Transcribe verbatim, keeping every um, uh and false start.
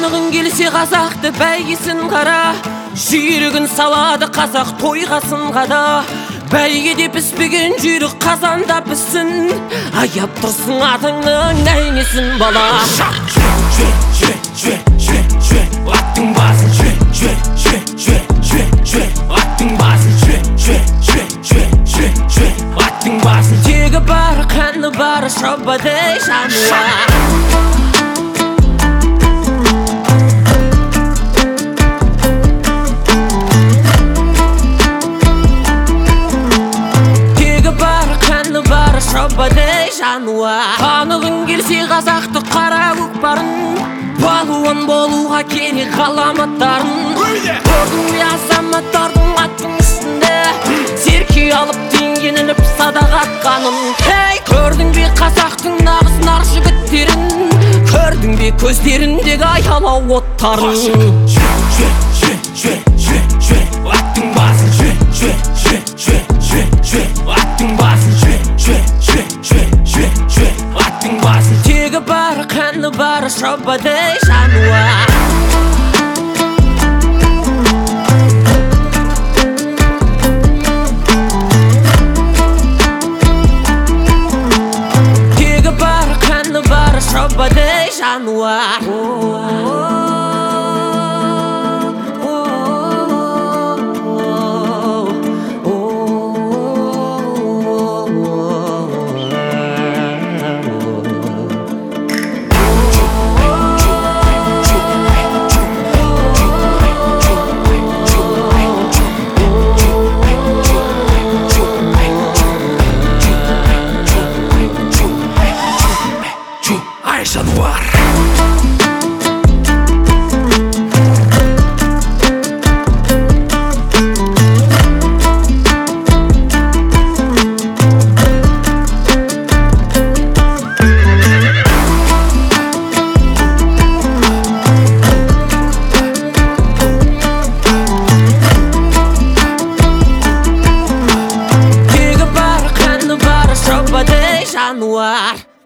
Танығың келсе қазақты бәйгесін қара, жүйрігін салады қазақ тойға сынғада. Бәйгеде піспеген жүйрік қазанда піссін, аяп тұрсын атыңның нәйнесін бала. Жүре, жүре, жүре, жүре, жүре, аттың басын жүре, жүре, жүре, жүре, жүре, жүре, аттың басын жүре, жүре, жүре, жүре, жүре, жүре, аттың басын. Тегі бар, қаны бар, шабадай жануар. Шабадай жануар. Танығың келсе қазақты қара көкпарын, балуан болуға керек ғаламаттарын. Көрдің бе азаматтардың аттың үстінде серке алып теңген іліп садақ атқанын? Ей, көрдің бе қазақтың нағыз нар жігіттерін? Көрдің бе көздеріндегі аялау оттарын? Жүре, жүре, жүре, жүре, жүре, жүре, аттың басын жүре, жүре, жүре, жүре, жүре, жүре, аттың басын жүре, жүре, жүре, жүре, жүре, жүре, аттың басын. Тегі бар, қаны бар, шабадай жануар. Тегі бар, қаны бар, шабадай жануар. Ай, жануар. Тегі бар, қаны бар, шабадай жануар.